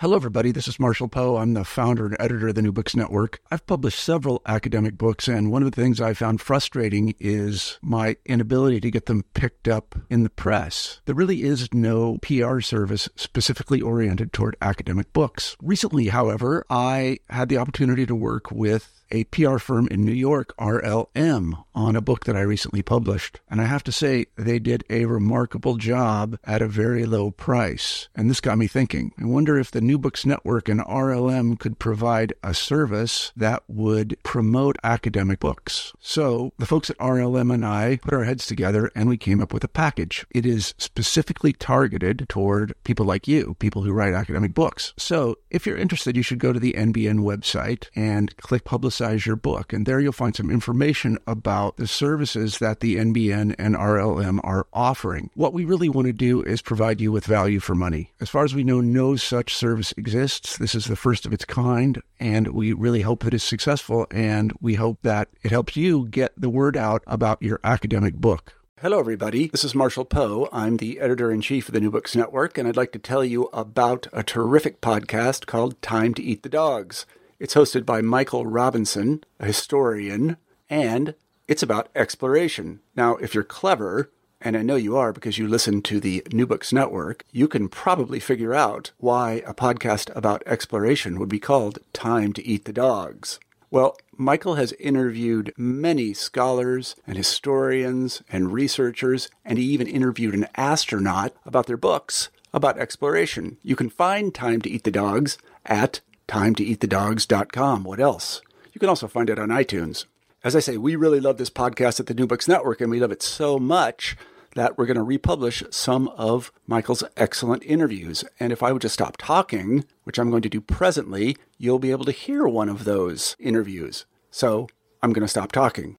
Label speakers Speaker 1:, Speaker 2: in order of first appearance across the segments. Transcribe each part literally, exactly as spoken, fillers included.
Speaker 1: Hello, everybody. This is Marshall Poe. I'm the founder and editor of the New Books Network. I've published several academic books, and one of the things I found frustrating is my inability to get them picked up in the press. There really is no P R service specifically oriented toward academic books. Recently, however, I had the opportunity to work with a P R firm in New York, R L M, on a book that I recently published. And I have to say, they did a remarkable job at a very low price. And this got me thinking. I wonder if the New Books Network and R L M could provide a service that would promote academic books. So the folks at R L M and I put our heads together and we came up with a package. It is specifically targeted toward people like you, people who write academic books. So if you're interested, you should go to the N B N website and click Publicize your book, and there you'll find some information about the services that the N B N and R L M are offering. What we really want to do is provide you with value for money. As far as we know, no such service exists. This is the first of its kind, and we really hope that it's successful, and we hope that it helps you get the word out about your academic book. Hello, everybody. This is Marshall Poe. I'm the editor-in-chief of the New Books Network, and I'd like to tell you about a terrific podcast called Time to Eat the Dogs. It's hosted by Michael Robinson, a historian, and it's about exploration. Now, if you're clever, and I know you are because you listen to the New Books Network, you can probably figure out why a podcast about exploration would be called Time to Eat the Dogs. Well, Michael has interviewed many scholars and historians and researchers, and he even interviewed an astronaut about their books about exploration. You can find Time to Eat the Dogs at time to eat the dogs dot com. What else? You can also find it on iTunes. As I say, we really love this podcast at the New Books Network, and we love it so much that we're going to republish some of Michael's excellent interviews. And if I would just stop talking, which I'm going to do presently, you'll be able to hear one of those interviews. So I'm going to stop talking.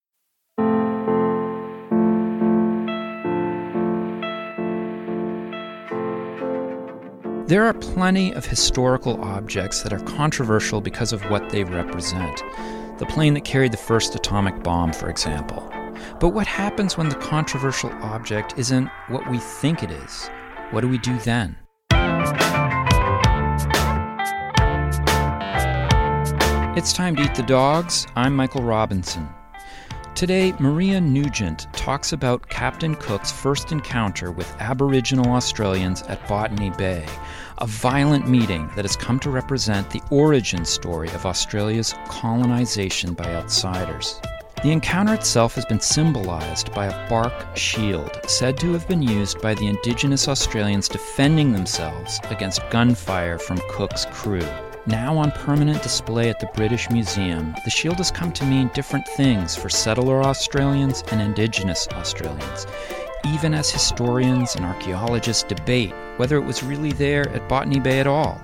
Speaker 2: There are plenty of historical objects that are controversial because of what they represent. The plane that carried the first atomic bomb, for example. But what happens when the controversial object isn't what we think it is? What do we do then? It's time to eat the dogs. I'm Michael Robinson. Today, Maria Nugent talks about Captain Cook's first encounter with Aboriginal Australians at Botany Bay, a violent meeting that has come to represent the origin story of Australia's colonization by outsiders. The encounter itself has been symbolized by a bark shield said to have been used by the Indigenous Australians defending themselves against gunfire from Cook's crew. Now on permanent display at the British Museum, the shield has come to mean different things for settler Australians and Indigenous Australians, even as historians and archaeologists debate whether it was really there at Botany Bay at all.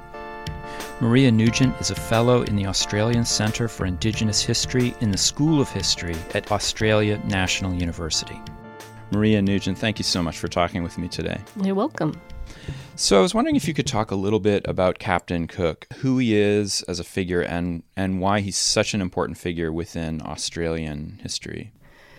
Speaker 2: Maria Nugent is a fellow in the Australian Centre for Indigenous History in the School of History at Australia National University. Maria Nugent, thank you so much for talking with me today.
Speaker 3: You're welcome.
Speaker 2: So I was wondering if you could talk a little bit about Captain Cook, who he is as a figure and, and why he's such an important figure within Australian history.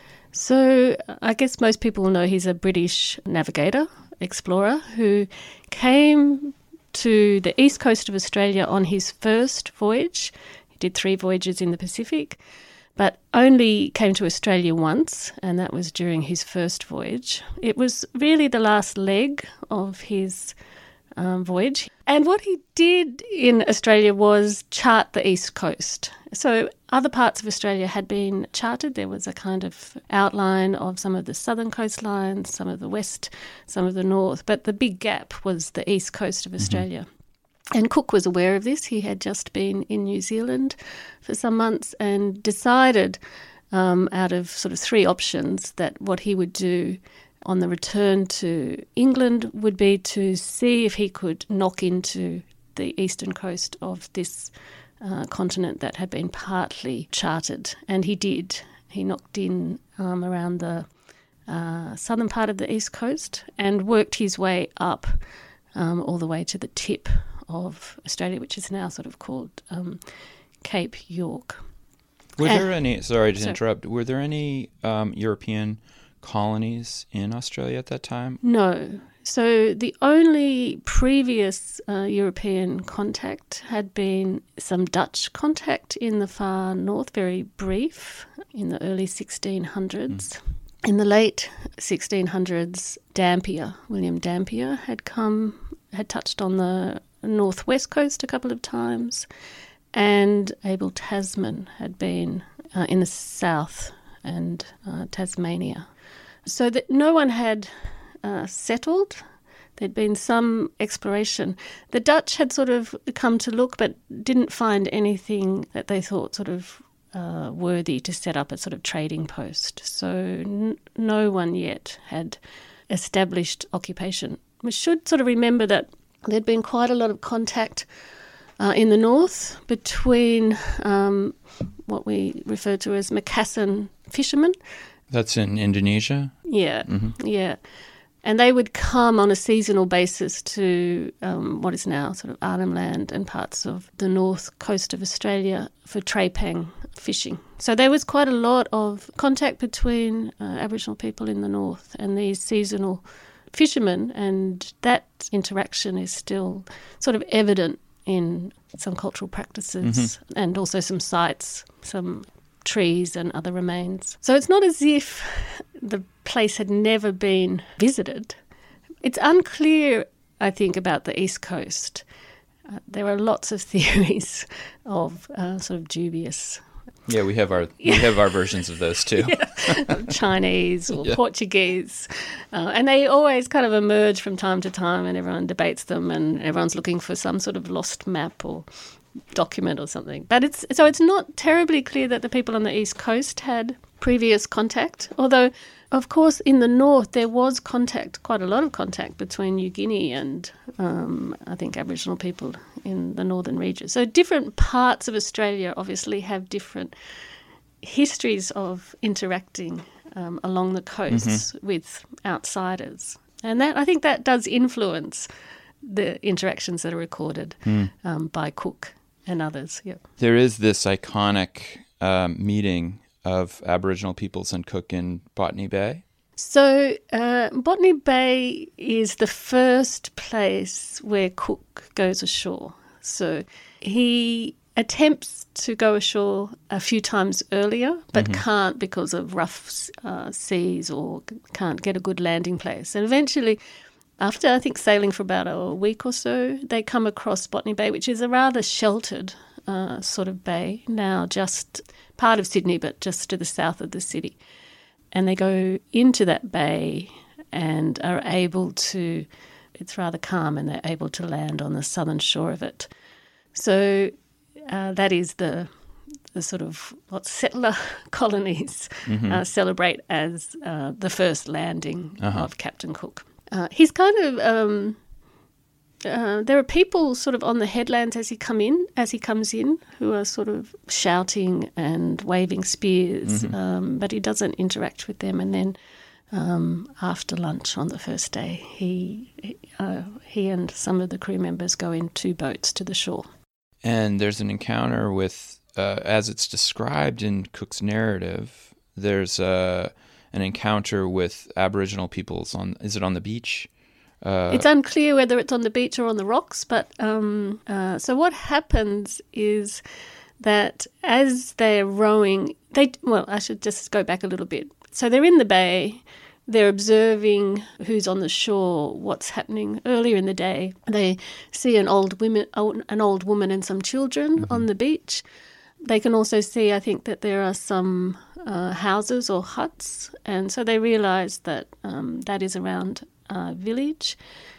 Speaker 3: So I guess most people know he's a British navigator, explorer, who came to the east coast of Australia on his first voyage. He did three voyages in the Pacific, but only came to Australia once, and that was during his first voyage. It was really the last leg of his um, voyage. And what he did in Australia was chart the east coast. So other parts of Australia had been charted. There was a kind of outline of some of the southern coastlines, some of the west, some of the north, but the big gap was the east coast of Australia. Mm-hmm. And Cook was aware of this. He had just been in New Zealand for some months and decided um, out of sort of three options that what he would do on the return to England would be to see if he could knock into the eastern coast of this uh, continent that had been partly charted. And he did. He knocked in um, around the uh, southern part of the east coast and worked his way up um, all the way to the tip of Australia, which is now sort of called um, Cape York.
Speaker 2: Were
Speaker 3: and,
Speaker 2: there any, sorry to
Speaker 3: sorry.
Speaker 2: interrupt, were there any um, European colonies in Australia at that time?
Speaker 3: No. So the only previous uh, European contact had been some Dutch contact in the far north, very brief, in the early sixteen hundreds. Mm. In the late sixteen hundreds, Dampier, William Dampier, had come, had touched on the northwest coast a couple of times, and Abel Tasman had been uh, in the south and uh, Tasmania. So that no one had uh, settled. There'd been some exploration. The Dutch had sort of come to look but didn't find anything that they thought sort of uh, worthy to set up a sort of trading post. So n- no one yet had established occupation. We should sort of remember that there'd been quite a lot of contact uh, in the north between um, what we refer to as Macassan fishermen.
Speaker 2: That's in Indonesia?
Speaker 3: Yeah, mm-hmm. yeah. And they would come on a seasonal basis to um, what is now sort of Arnhem Land and parts of the north coast of Australia for trepang fishing. So there was quite a lot of contact between uh, Aboriginal people in the north and these seasonal fishermen, and that interaction is still sort of evident in some cultural practices mm-hmm. and also some sites, some trees and other remains. So it's not as if the place had never been visited. It's unclear, I think, about the East Coast. Uh, there are lots of theories of uh, sort of dubious.
Speaker 2: Yeah, we have our we have our versions of those too.
Speaker 3: Yeah. Chinese or
Speaker 2: yeah.
Speaker 3: Portuguese, uh, and they always kind of emerge from time to time, and everyone debates them, and everyone's looking for some sort of lost map or document or something. But it's so it's not terribly clear that the people on the East Coast had previous contact, although of course in the north there was contact, quite a lot of contact between New Guinea and um, I think Aboriginal people in the northern regions. So different parts of Australia obviously have different histories of interacting um, along the coasts mm-hmm. with outsiders, and that I think that does influence the interactions that are recorded mm. um, by Cook and others. Yeah.
Speaker 2: There is this iconic um, meeting of Aboriginal peoples and Cook in Botany Bay.
Speaker 3: So uh, Botany Bay is the first place where Cook goes ashore. So he attempts to go ashore a few times earlier, but mm-hmm. can't because of rough uh, seas or can't get a good landing place. And eventually, after I think sailing for about a week or so, they come across Botany Bay, which is a rather sheltered uh, sort of bay, now just part of Sydney, but just to the south of the city. And they go into that bay and are able to, it's rather calm, and they're able to land on the southern shore of it. So uh, that is the the sort of what settler colonies mm-hmm. uh, celebrate as uh, the first landing uh-huh. of Captain Cook. Uh, he's kind of um, uh, there are people sort of on the headlands as he come in, as he comes in, who are sort of shouting and waving spears, mm-hmm. um, but he doesn't interact with them. And then um, after lunch on the first day, he uh, he and some of the crew members go in two boats to the shore.
Speaker 2: And there's an encounter with, uh, as it's described in Cook's narrative, there's a. an encounter with Aboriginal peoples on, is it on the beach? Uh,
Speaker 3: it's unclear whether it's on the beach or on the rocks, but um, uh, so what happens is that as they're rowing, they, well, I should just go back a little bit. So they're in the bay, they're observing who's on the shore, what's happening. Earlier in the day, they see an old women, an old woman and some children mm-hmm. on the beach. They can also see, I think, that there are some uh, houses or huts, and so they realise that um, that is around a village,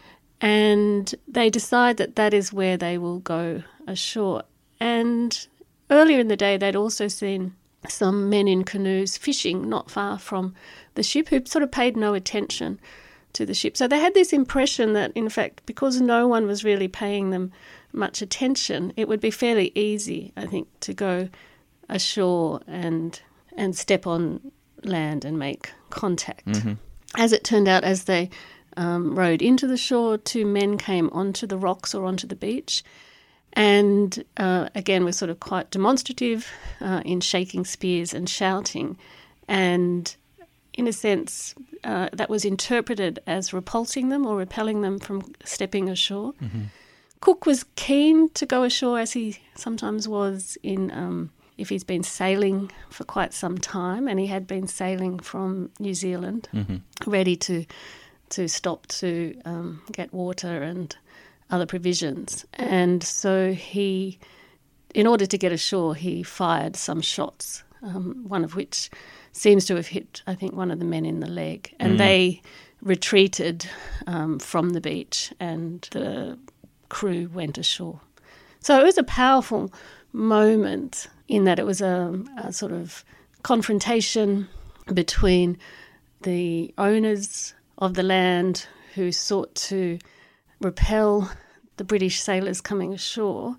Speaker 3: and they decide that that is where they will go ashore. And earlier in the day, they'd also seen some men in canoes fishing not far from the ship who sort of paid no attention to the ship. So they had this impression that, in fact, because no one was really paying them much attention, it would be fairly easy, I think, to go ashore and and step on land and make contact. Mm-hmm. As it turned out, as they um, rowed into the shore, two men came onto the rocks or onto the beach, and uh, again were sort of quite demonstrative uh, in shaking spears and shouting. And in a sense, uh, that was interpreted as repulsing them or repelling them from stepping ashore. Mm-hmm. Cook was keen to go ashore, as he sometimes was in um, if he's been sailing for quite some time, and he had been sailing from New Zealand, mm-hmm. ready to to stop to um, get water and other provisions. And so he, in order to get ashore, he fired some shots, um, one of which seems to have hit, I think, one of the men in the leg. And mm. they retreated um, from the beach, and the crew went ashore. So it was a powerful moment in that it was a, a sort of confrontation between the owners of the land who sought to repel the British sailors coming ashore,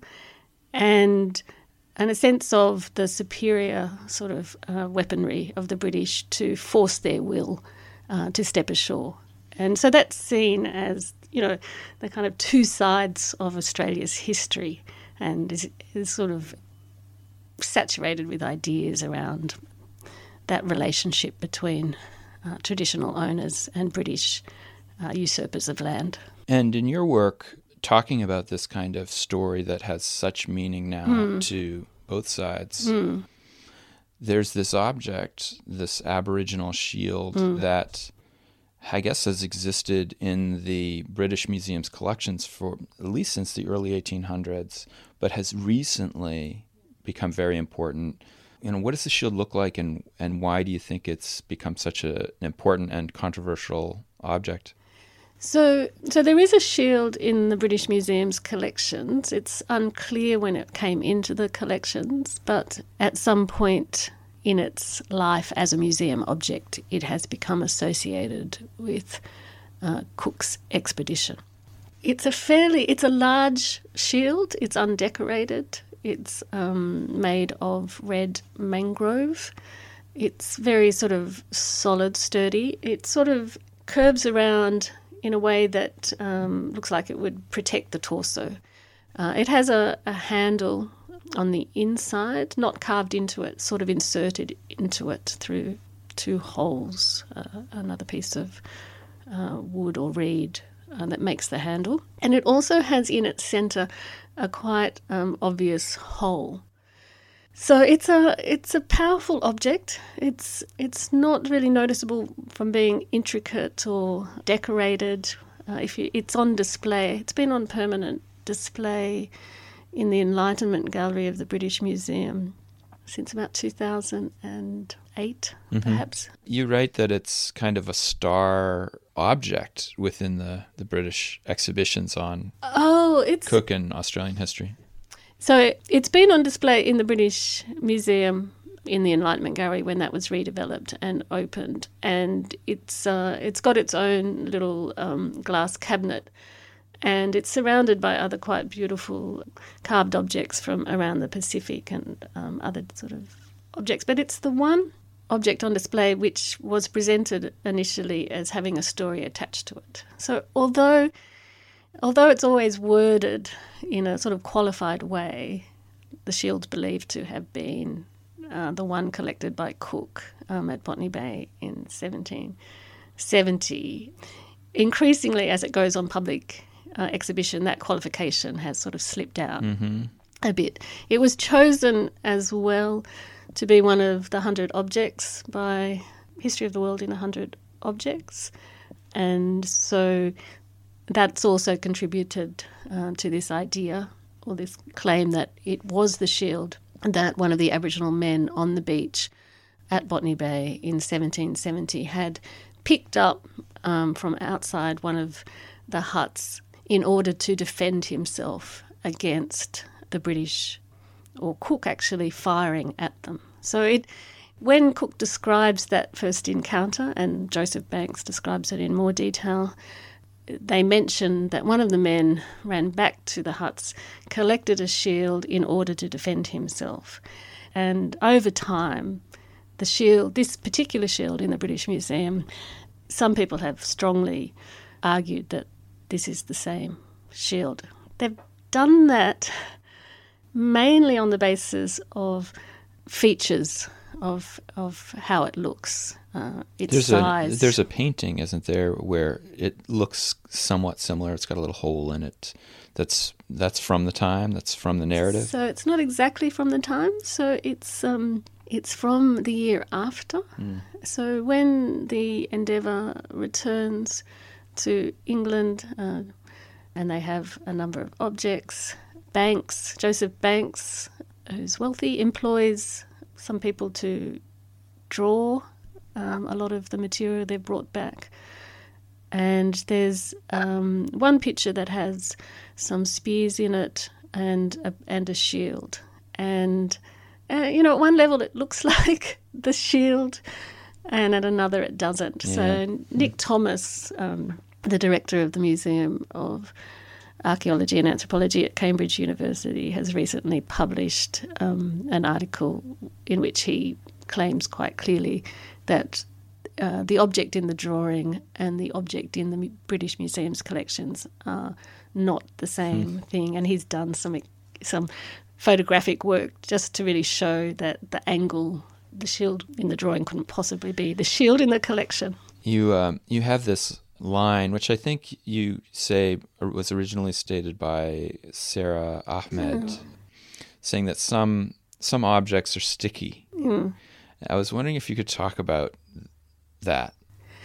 Speaker 3: and and a sense of the superior sort of uh, weaponry of the British to force their will uh, to step ashore. And so that's seen as, you know, the kind of two sides of Australia's history, and is, is sort of saturated with ideas around that relationship between uh, traditional owners and British uh, usurpers of land.
Speaker 2: And in your work, talking about this kind of story that has such meaning now mm. to both sides, mm. there's this object, this Aboriginal shield mm. that I guess has existed in the British Museum's collections for at least since the early eighteen hundreds, but has recently become very important. You know, what does the shield look like, and, and why do you think it's become such a, an important and controversial object?
Speaker 3: So so there is a shield in the British Museum's collections. It's unclear when it came into the collections, but at some point in its life as a museum object, it has become associated with uh, Cook's expedition. It's a fairly, it's a large shield. It's undecorated. It's um, made of red mangrove. It's very sort of solid, sturdy. It sort of curves around in a way that um, looks like it would protect the torso. Uh, it has a, a handle on the inside, not carved into it, sort of inserted into it through two holes, uh, another piece of uh, wood or reed uh, that makes the handle. And it also has in its centre a quite um, obvious hole. So it's a it's a powerful object. It's it's not really noticeable from being intricate or decorated. Uh, if you, it's on display, it's been on permanent display in the Enlightenment Gallery of the British Museum since about two thousand eight, mm-hmm. perhaps.
Speaker 2: You write that it's kind of a star object within the, the British exhibitions on
Speaker 3: oh, it's...
Speaker 2: Cook and Australian history.
Speaker 3: So it's been on display in the British Museum in the Enlightenment Gallery when that was redeveloped and opened, and it's uh, it's got its own little um, glass cabinet, and it's surrounded by other quite beautiful carved objects from around the Pacific and um, other sort of objects. But it's the one object on display which was presented initially as having a story attached to it. So although although it's always worded in a sort of qualified way, the shield's believed to have been uh, the one collected by Cook um, at Botany Bay in seventeen seventy. Increasingly, as it goes on public uh, exhibition, that qualification has sort of slipped out mm-hmm. a bit. It was chosen as well to be one of the one hundred objects by History of the World in one hundred objects, and so that's also contributed uh, to this idea or this claim that it was the shield that one of the Aboriginal men on the beach at Botany Bay in seventeen seventy had picked up um, from outside one of the huts in order to defend himself against the British, or Cook actually firing at them. So it, when Cook describes that first encounter, and Joseph Banks describes it in more detail, they mention that one of the men ran back to the huts, collected a shield in order to defend himself. And over time, the shield, this particular shield in the British Museum, some people have strongly argued that this is the same shield. They've done that mainly on the basis of features of of how it looks, uh, its
Speaker 2: there's
Speaker 3: size.
Speaker 2: A, there's a painting, isn't there, where it looks somewhat similar. It's got a little hole in it. That's that's from the time. That's from the narrative.
Speaker 3: So it's not exactly from the time. So it's um, it's from the year after. Mm. So when the Endeavour returns to England, uh, and they have a number of objects. Banks, Joseph Banks, who's wealthy, employs some people to draw um, a lot of the material they've brought back. And there's um, one picture that has some spears in it and a, and a shield. And, uh, you know, at one level it looks like the shield, and at another it doesn't. Yeah. So Nick Thomas, um, the director of the Museum of Archaeology and Anthropology at Cambridge University, has recently published um, an article in which he claims quite clearly that uh, the object in the drawing and the object in the British Museum's collections are not the same mm. thing. And he's done some some photographic work just to really show that the angle, the shield in the drawing couldn't possibly be the shield in the collection.
Speaker 2: You um, you have this line, which I think you say was originally stated by Sarah Ahmed, mm. saying that some some objects are sticky. Mm. I was wondering if you could talk about that.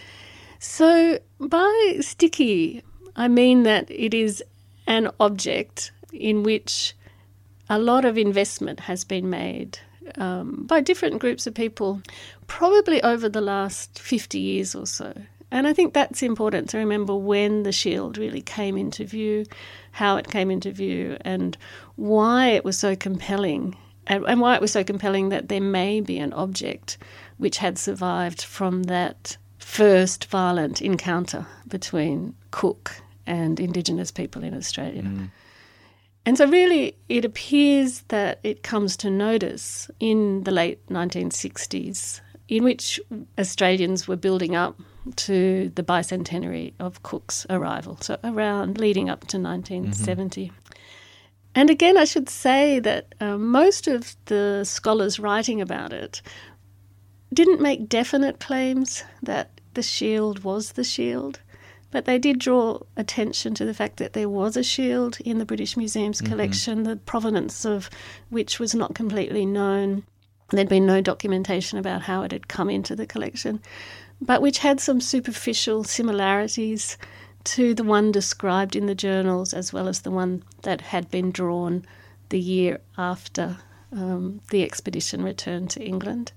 Speaker 3: So by sticky, I mean that it is an object in which a lot of investment has been made um, by different groups of people, probably over the last fifty years or so. And I think that's important to remember when the shield really came into view, how it came into view, and why it was so compelling, and, and why it was so compelling that there may be an object which had survived from that first violent encounter between Cook and Indigenous people in Australia. Mm. And so really it appears that it comes to notice in the late nineteen sixties, in which Australians were building up to the bicentenary of Cook's arrival, so around leading up to nineteen seventy. Mm-hmm. And again, I should say that uh, most of the scholars writing about it didn't make definite claims that the shield was the shield, but they did draw attention to the fact that there was a shield in the British Museum's mm-hmm. collection, the provenance of which was not completely known. There'd been no documentation about how it had come into the collection, but which had some superficial similarities to the one described in the journals, as well as the one that had been drawn the year after um, the expedition returned to England.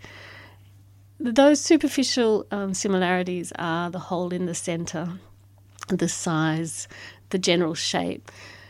Speaker 3: Those superficial um, similarities are the hole in the centre, the size, the general shape.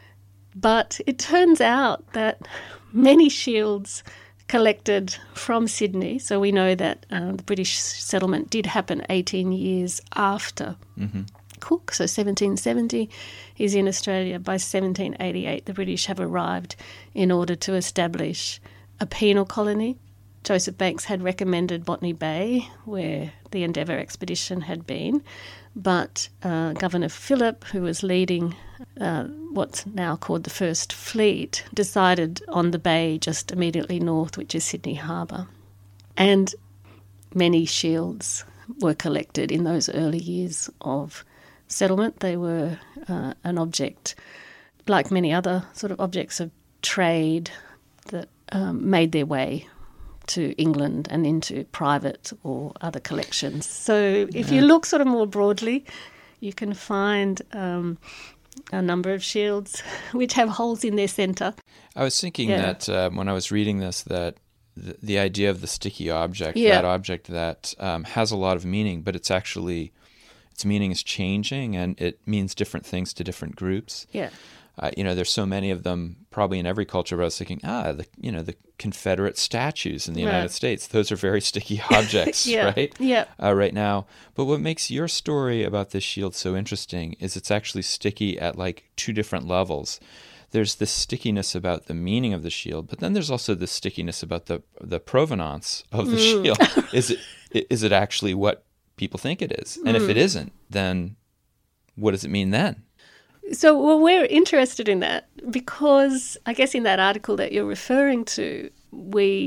Speaker 3: But it turns out that many shields collected from Sydney, so we know that uh, the British settlement did happen eighteen years after mm-hmm. Cook, so seventeen seventy. He's in Australia. By seventeen eighty-eight, the British have arrived in order to establish a penal colony. Joseph Banks had recommended Botany Bay, where the Endeavour expedition had been, but uh, Governor Phillip, who was leading uh, what's now called the First Fleet, decided on the bay just immediately north, which is Sydney Harbour. And many shields were collected in those early years of settlement. They were uh, an object, like many other sort of objects of trade, that um, made their way to England and into private or other collections. So if yeah. you look sort of more broadly, you can find um, a number of shields which have holes in their centre.
Speaker 2: I was thinking yeah. that uh, when I was reading this, that the, the idea of the sticky object,
Speaker 3: yeah.
Speaker 2: that object that um, has a lot of meaning, but it's actually, its meaning is changing and it means different things to different groups.
Speaker 3: Yeah.
Speaker 2: Uh, you know, there's so many of them probably in every culture, but I was thinking, ah, the, you know, the Confederate statues in the right. United States, those are very sticky objects,
Speaker 3: yeah.
Speaker 2: right?
Speaker 3: Yeah.
Speaker 2: Uh, right now. But what makes your story about this shield so interesting is it's actually sticky at like two different levels. There's this stickiness about the meaning of the shield, but then there's also this stickiness about the the provenance of the mm. shield. Is it is it actually what people think it is? And mm. if it isn't, then what does it mean then?
Speaker 3: So well, we're interested in that because I guess in that article that you're referring to, we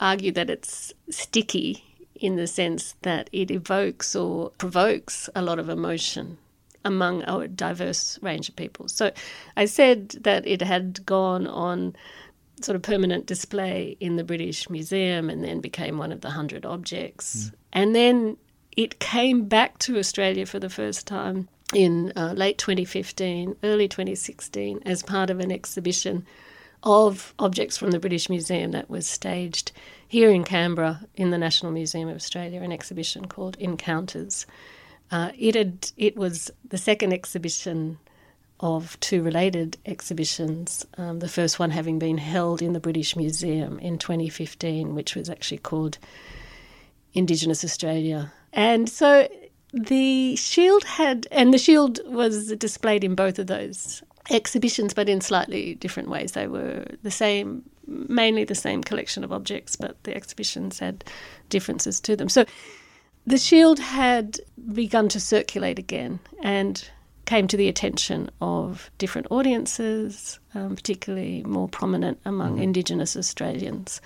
Speaker 3: argue that it's sticky in the sense that it evokes or provokes a lot of emotion among a diverse range of people. So I said that it had gone on sort of permanent display in the British Museum and then became one of the hundred objects. Mm. And then it came back to Australia for the first time in uh, late twenty fifteen, early twenty sixteen, as part of an exhibition of objects from the British Museum that was staged here in Canberra in the National Museum of Australia, an exhibition called Encounters. Uh, it had it was the second exhibition of two related exhibitions, um, the first one having been held in the British Museum in twenty fifteen, which was actually called Indigenous Australia. And so the shield had, and the shield was displayed in both of those exhibitions, but in slightly different ways. They were the same, mainly the same collection of objects, but the exhibitions had differences to them. So the shield had begun to circulate again and came to the attention of different audiences, um, particularly more prominent among mm-hmm. Indigenous Australians.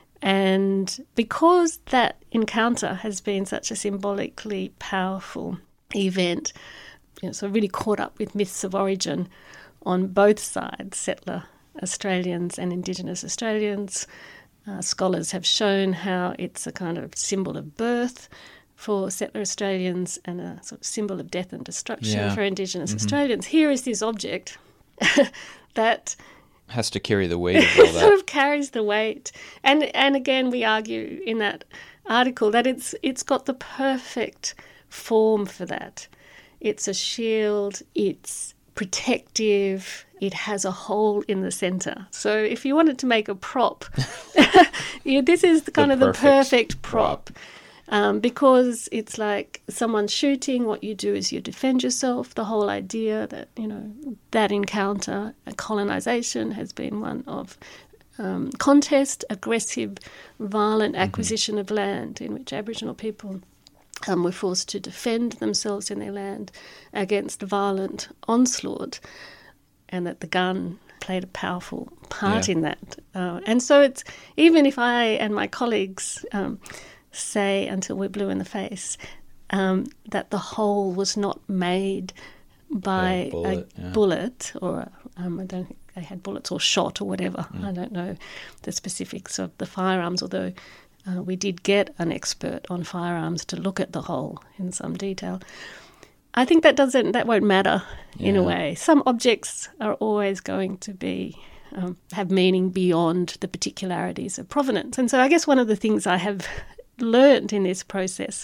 Speaker 3: And because that encounter has been such a symbolically powerful event, you know, so really caught up with myths of origin on both sides, settler Australians and Indigenous Australians. Uh, scholars have shown how it's a kind of symbol of birth for settler Australians and a sort of symbol of death and destruction
Speaker 2: yeah.
Speaker 3: for Indigenous
Speaker 2: mm-hmm.
Speaker 3: Australians. Here is this object that
Speaker 2: has to carry the weight of all that.
Speaker 3: sort of carries the weight. And and again, we argue in that article that it's it's got the perfect form for that. It's a shield, it's protective, it has a hole in the centre. So if you wanted to make a prop, yeah, this is the kind the of the perfect prop. prop. Um, because it's like someone's shooting, what you do is you defend yourself. The whole idea that, you know, that encounter, colonisation has been one of um, contest, aggressive, violent acquisition mm-hmm. of land in which Aboriginal people um, were forced to defend themselves in their land against violent onslaught, and that the gun played a powerful part yeah. in that. Uh, and so it's, even if I and my colleagues Um, say until we're blue in the face um, that the hole was not made by
Speaker 2: a bullet,
Speaker 3: a
Speaker 2: yeah.
Speaker 3: bullet or um, I don't think they had bullets or shot or whatever.
Speaker 2: Mm.
Speaker 3: I don't know the specifics of the firearms, although uh, we did get an expert on firearms to look at the hole in some detail. I think that doesn't that won't matter yeah. in a way. Some objects are always going to be um, have meaning beyond the particularities of provenance. And so I guess one of the things I have learned in this process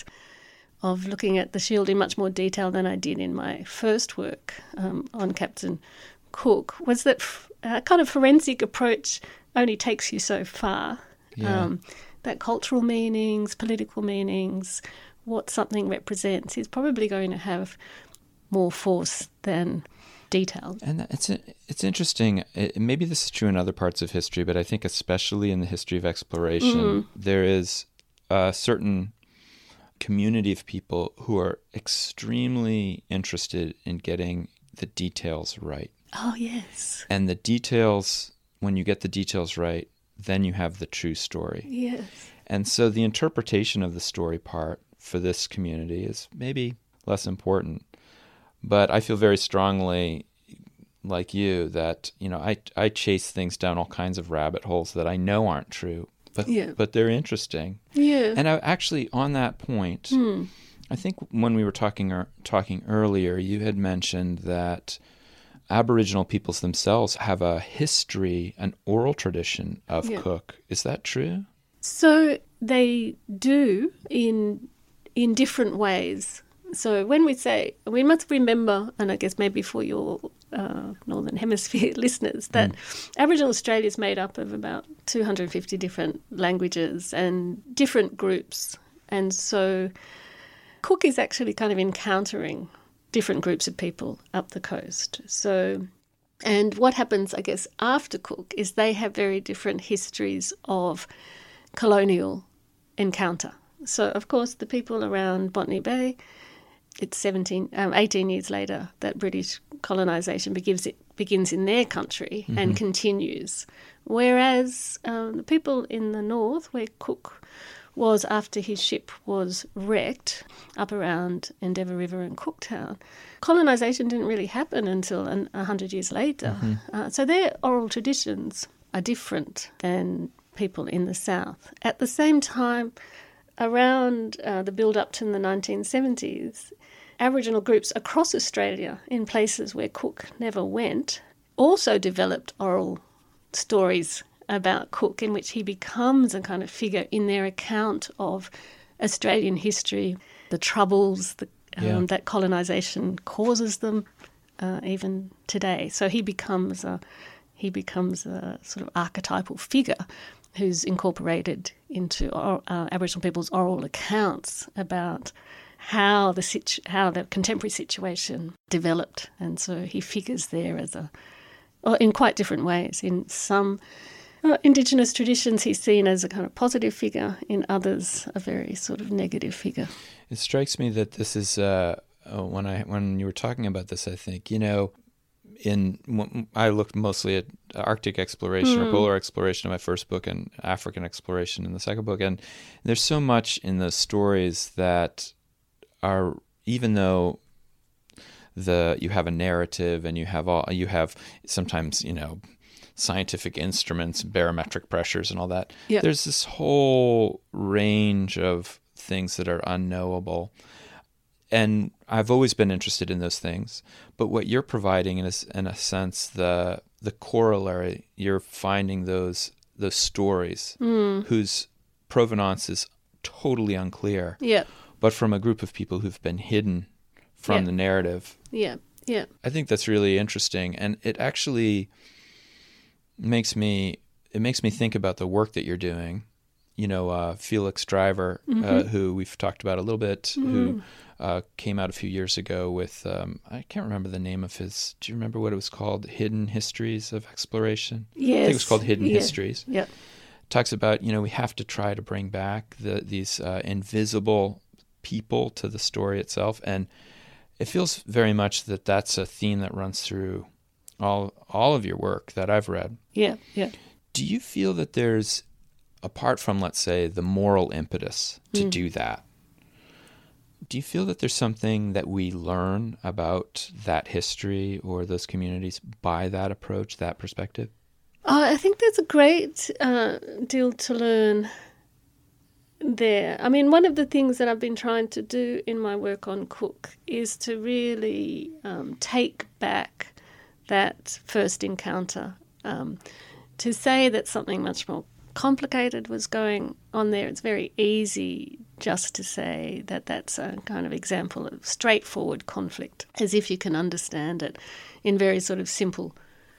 Speaker 3: of looking at the shield in much more detail than I did in my first work um, on Captain Cook was that f- a kind of forensic approach only takes you so far.
Speaker 2: Yeah.
Speaker 3: Um, that cultural meanings, political meanings, what something represents is probably going to have more force than detail.
Speaker 2: And it's it's interesting. It, maybe this is true in other parts of history, but I think especially in the history of exploration, mm. there is a certain community of people who are extremely interested in getting the details right.
Speaker 3: Oh, yes.
Speaker 2: And the details, when you get the details right, then you have the true story.
Speaker 3: Yes.
Speaker 2: And so the interpretation of the story part for this community is maybe less important. But I feel very strongly, like you, that, you know, I I chase things down all kinds of rabbit holes that I know aren't true. But yeah. but they're interesting.
Speaker 3: Yeah.
Speaker 2: And I actually, on that point, mm. I think when we were talking er, talking earlier, you had mentioned that Aboriginal peoples themselves have a history, an oral tradition of yeah. Cook. Is that true?
Speaker 3: So they do in in different ways. So when we say, we must remember, and I guess maybe for your uh, Northern Hemisphere listeners, that mm. Aboriginal Australia is made up of about two hundred fifty different languages and different groups. And so Cook is actually kind of encountering different groups of people up the coast. So, and what happens, I guess, after Cook is they have very different histories of colonial encounter. So, of course, the people around Botany Bay, it's seventeen, um, eighteen years later that British colonisation begins begins in their country
Speaker 2: Mm-hmm.
Speaker 3: and continues, whereas um, the people in the north, where Cook was after his ship was wrecked up around Endeavour River and Cooktown, colonisation didn't really happen until an, a hundred years later.
Speaker 2: Mm-hmm.
Speaker 3: Uh, so their oral traditions are different than people in the south. At the same time, around uh, the build-up to the nineteen seventies, Aboriginal groups across Australia, in places where Cook never went, also developed oral stories about Cook, in which he becomes a kind of figure in their account of Australian history, the troubles the, um,
Speaker 2: Yeah.
Speaker 3: that colonisation causes them, uh, even today. So he becomes a he becomes a sort of archetypal figure who's incorporated into or, uh, Aboriginal people's oral accounts about how the situ- how the contemporary situation developed, and so he figures there as a, or in quite different ways. In some uh, Indigenous traditions, he's seen as a kind of positive figure. In others, a very sort of negative figure.
Speaker 2: It strikes me that this is uh, uh, when I when you were talking about this, I think you know, in I looked mostly at Arctic exploration
Speaker 3: Mm.
Speaker 2: or polar exploration in my first book, and African exploration in the second book, and there's so much in those stories that are, even though the you have a narrative and you have all you have sometimes you know scientific instruments, barometric pressures, and all that.
Speaker 3: Yeah.
Speaker 2: There's this whole range of things that are unknowable. And I've always been interested in those things. But what you're providing is, in a sense, the the corollary. You're finding those those stories
Speaker 3: Mm.
Speaker 2: whose provenance is totally unclear,
Speaker 3: Yeah,
Speaker 2: but from a group of people who've been hidden from
Speaker 3: Yeah.
Speaker 2: the narrative.
Speaker 3: yeah, yeah.
Speaker 2: I think that's really interesting, and it actually makes me it makes me think about the work that you're doing. You know, uh, Felix Driver, uh,
Speaker 3: Mm-hmm.
Speaker 2: who we've talked about a little bit, who uh, came out a few years ago with um, I can't remember the name of his. Do you remember what it was called? Hidden Histories of Exploration.
Speaker 3: Yes.
Speaker 2: I think it was called Hidden
Speaker 3: yeah.
Speaker 2: Histories.
Speaker 3: Yeah.
Speaker 2: Talks about, you know, we have to try to bring back the these uh, invisible people to the story itself, and it feels very much that that's a theme that runs through all all of your work that I've read.
Speaker 3: Yeah, yeah.
Speaker 2: Do you feel that there's, apart from, let's say, the moral impetus to
Speaker 3: Mm.
Speaker 2: do that, do you feel that there's something that we learn about that history or those communities by that approach, that perspective?
Speaker 3: Oh, I think there's a great uh, deal to learn there. I mean, one of the things that I've been trying to do in my work on Cook is to really um, take back that first encounter, um, to say that something much more complicated was going on there. It's very easy just to say that that's a kind of example of straightforward conflict, as if you can understand it in very sort of simple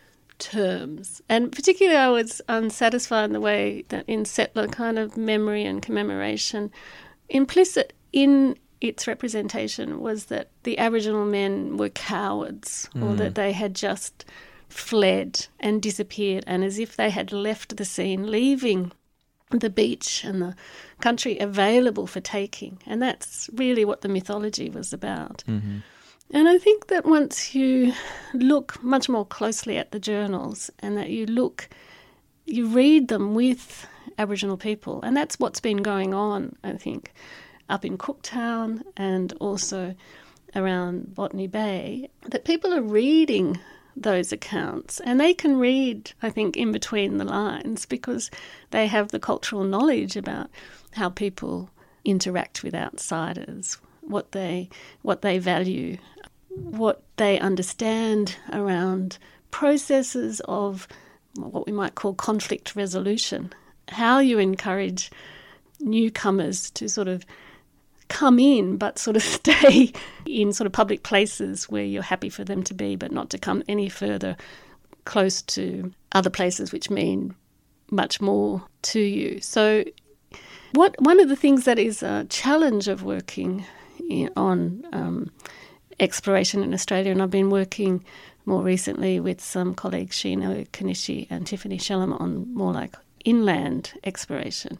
Speaker 3: terms. And particularly I was unsatisfied in the way that in settler kind of memory and commemoration, implicit in its representation was that the Aboriginal men were cowards, or that they had just fled and disappeared, and as if they had left the scene, leaving the beach and the country available for taking. And that's really what the mythology was about.
Speaker 2: Mm-hmm.
Speaker 3: And I think that once you look much more closely at the journals, and that you look, you read them with Aboriginal people, and that's what's been going on, I think, up in Cooktown and also around Botany Bay, that people are reading those accounts, and they can read, I think, in between the lines, because they have the cultural knowledge about how people interact with outsiders, what they what they value, what they understand around processes of what we might call conflict resolution, how you encourage newcomers to sort of come in but sort of stay in sort of public places where you're happy for them to be, but not to come any further close to other places which mean much more to you. So what one of the things that is a challenge of working in, on um, exploration in Australia, and I've been working more recently with some colleagues, Sheena Kanishi and Tiffany Shellam, on more like inland exploration,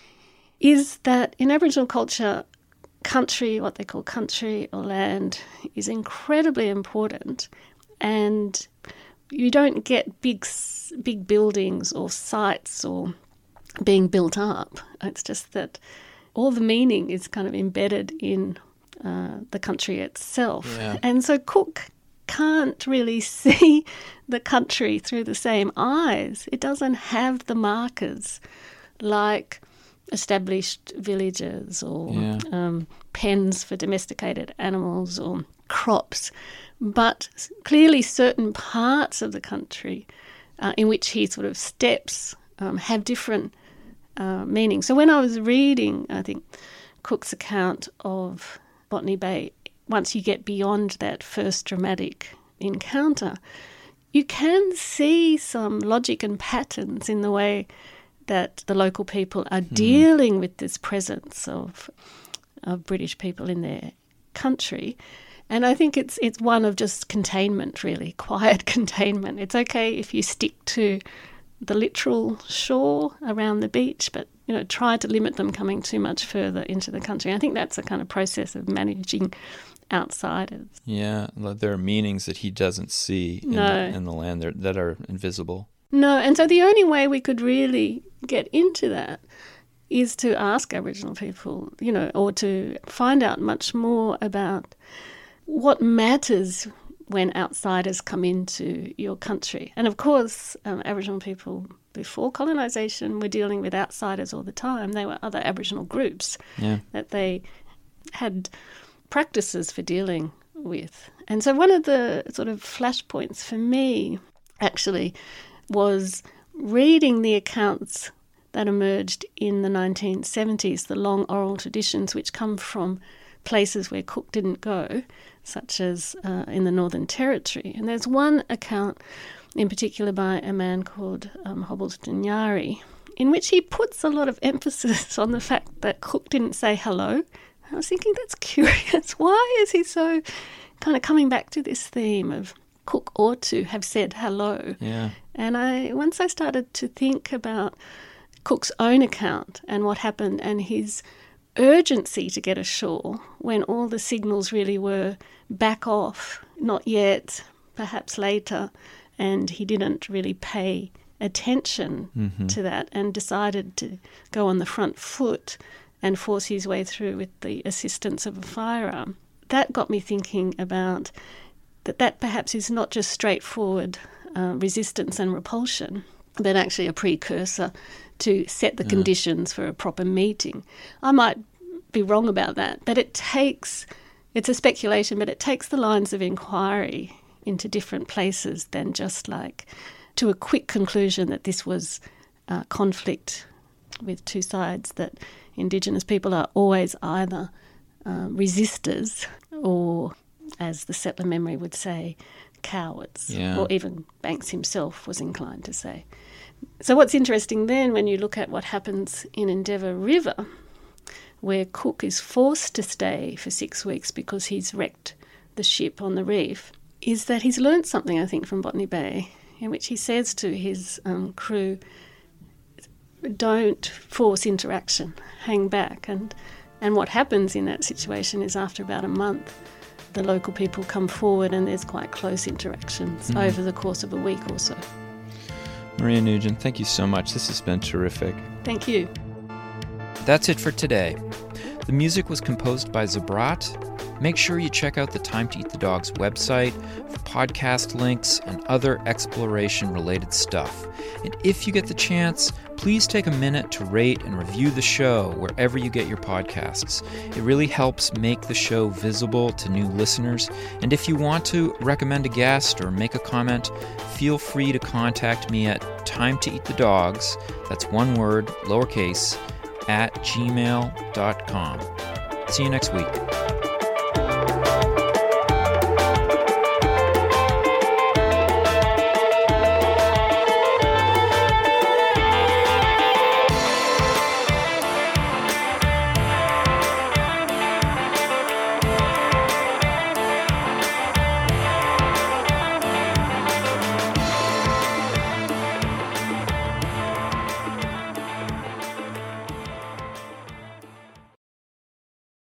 Speaker 3: is that in Aboriginal culture, country, what they call country or land, is incredibly important, and you don't get big, big buildings or sites or being built up. It's just that all the meaning is kind of embedded in uh, the country itself.
Speaker 2: Yeah.
Speaker 3: And so Cook can't really see the country through the same eyes. It doesn't have the markers like established villages or
Speaker 2: Yeah.
Speaker 3: um, pens for domesticated animals or crops. But clearly certain parts of the country uh, in which he sort of steps um, have different uh, meanings. So when I was reading, I think, Cook's account of Botany Bay, once you get beyond that first dramatic encounter, you can see some logic and patterns in the way that the local people are mm. dealing with this presence of of British people in their country. And I think it's it's one of just containment, really, quiet containment. It's okay if you stick to the literal shore around the beach, but you know, try to limit them coming too much further into the country. I think that's a kind of process of managing outsiders.
Speaker 2: Yeah, there are meanings that he doesn't see in,
Speaker 3: no.
Speaker 2: the, in the land that, that are invisible.
Speaker 3: No, and so the only way we could really get into that is to ask Aboriginal people, you know, or to find out much more about what matters when outsiders come into your country. And of course, um, Aboriginal people before colonisation were dealing with outsiders all the time. They were other Aboriginal groups
Speaker 2: yeah.
Speaker 3: that they had practices for dealing with. And so one of the sort of flashpoints for me, actually, was reading the accounts that emerged in the nineteen seventies, the long oral traditions which come from places where Cook didn't go, such as uh, in the Northern Territory. And there's one account in particular by a man called um, Hobbleston-Yari, in which he puts a lot of emphasis on the fact that Cook didn't say hello. I was thinking, that's curious. Why is he so kind of coming back to this theme of Cook ought to have said hello?
Speaker 2: Yeah.
Speaker 3: And I once I started to think about Cook's own account and what happened and his urgency to get ashore when all the signals really were back off, not yet, perhaps later, and he didn't really pay attention
Speaker 2: mm-hmm.
Speaker 3: to that and decided to go on the front foot and force his way through with the assistance of a firearm. That got me thinking about that that perhaps is not just straightforward uh, resistance and repulsion, but actually a precursor to set the yeah. conditions for a proper meeting. I might be wrong about that, but it takes, it's a speculation, but it takes the lines of inquiry into different places than just like to a quick conclusion that this was uh, conflict with two sides, that Indigenous people are always either uh, resistors or, as the settler memory would say, cowards,
Speaker 2: yeah.
Speaker 3: or even Banks himself was inclined to say. So what's interesting then when you look at what happens in Endeavour River, where Cook is forced to stay for six weeks because he's wrecked the ship on the reef, is that he's learnt something, I think, from Botany Bay, in which he says to his um, crew, don't force interaction, hang back. And, and what happens in that situation is after about a month, the local people come forward and there's quite close interactions mm-hmm. over the course of a week or so.
Speaker 2: Maria Nugent, thank you so much. This has been terrific.
Speaker 3: Thank you.
Speaker 2: That's it for today. The music was composed by Zabrat. Make sure you check out the Time to Eat the Dogs website for podcast links and other exploration-related stuff. And if you get the chance, please take a minute to rate and review the show wherever you get your podcasts. It really helps make the show visible to new listeners. And if you want to recommend a guest or make a comment, feel free to contact me at timetoeatthedogs, that's one word, lowercase, at gmail dot com. See you next week.